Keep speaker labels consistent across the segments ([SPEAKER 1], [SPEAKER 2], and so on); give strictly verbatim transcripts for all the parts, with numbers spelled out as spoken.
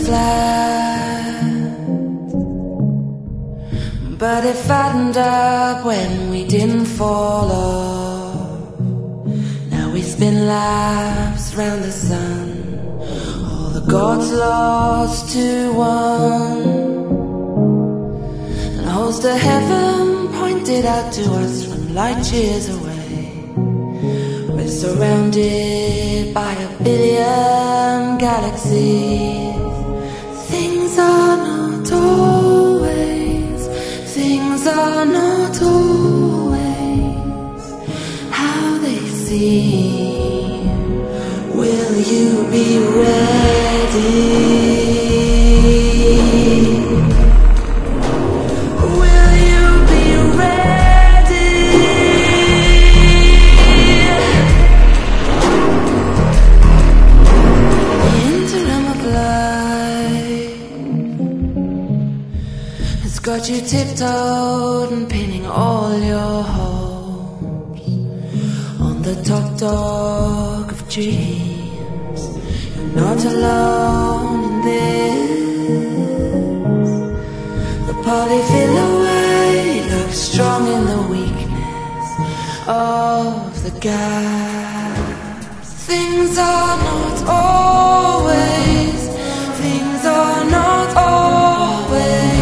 [SPEAKER 1] flat, but it fattened up when we didn't fall off. Now we spin laps round the sun, all the gods lost to one. And holes to heaven pointed out to us from light years away. We're surrounded by a billion galaxies. Things are not always, things are not always how they seem. Will you be ready? Got you tiptoed and pinning all your hopes on the top dog of dreams. You're not alone in this. The polyfill away looks strong in the weakness of the gaps. Things are not always, things are not always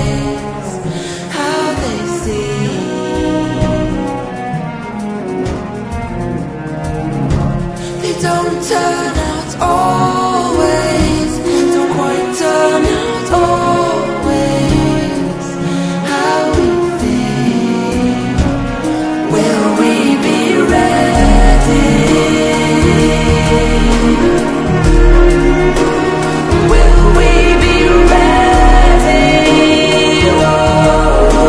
[SPEAKER 1] don't turn out always, don't quite turn out always how we think. Will we be ready? Will we be ready? Whoa.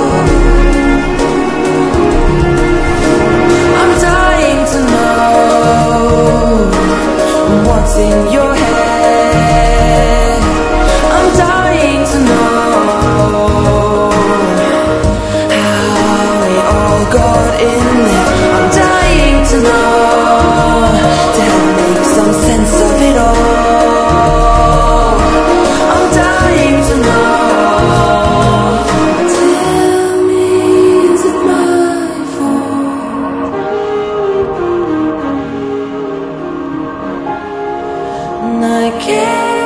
[SPEAKER 1] I'm dying to know what's in your head. I'm dying to know how we all got in there. I'm dying to know, to help make some sense of it all. I'm dying to know. Tell me, is it my fault? And I can't